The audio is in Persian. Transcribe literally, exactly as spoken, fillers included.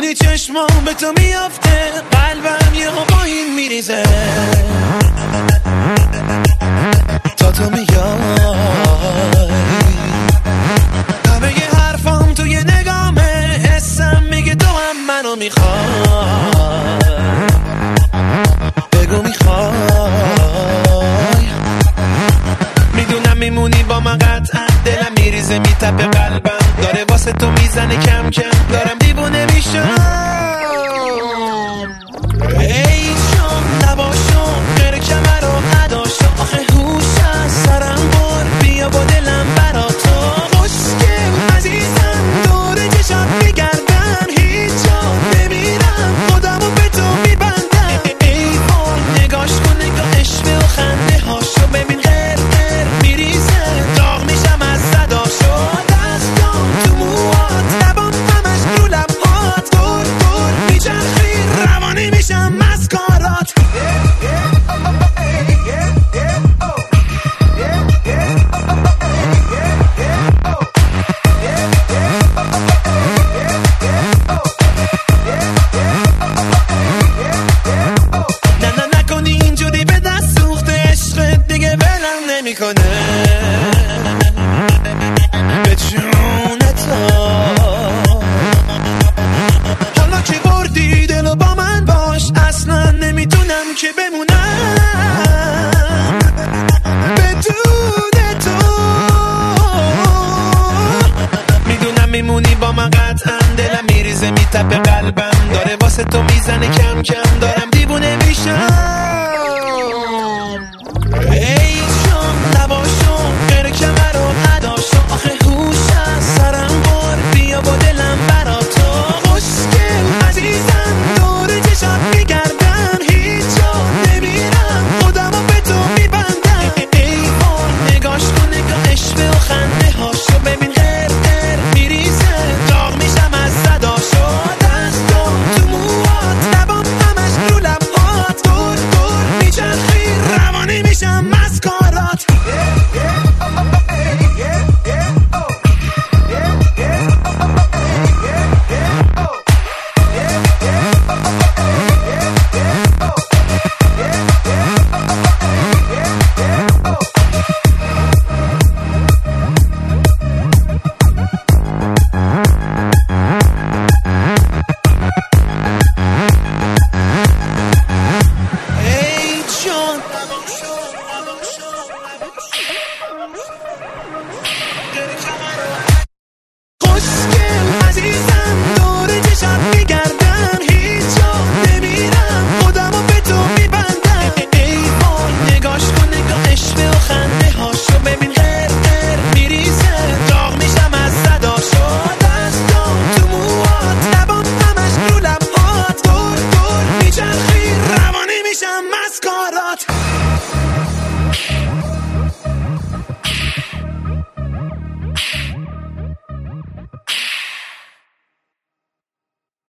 میمونی چشمام به تو میافته، قلبم یه با این میریزه تا تو میای. همه ی حرفام توی نگامه، حسم میگه تو هم منو میخوای. بگو میخوای، میدونم میمونی با من قطعا، دلم میریزه میتپه قلبم داره واسه تو میزنه کم کم، دارم دیوونه میشم. ای جان نباشم غیر کمر و اداشم، آخه هوش از سرم بر بیا با دلم برا تو. خوشگل عزیزم دوره چشات میگردم، هیچ جا نمیرم خودمو به تو میبندم. ای وای نگاش کن نگاه عشق و خنده هاشو ببین، غیر غیر میریزه داغ میشم از صداشو. دستام تو موهات لبام همش رو لبهات، دور دور میچرخی روانی میشم مسکارات. نه نه نکنی اینجوری به دست سوخته، عشقت دیگه ولم نمیکنه. به جون تو حالا که بردی دلو با من باش، اصلا نمیتونم که بمونم بدون تو. میدونم میمونی با من قطعا، دلم میریزه میتپه قلبم داره واسه تو میزنه کم کم،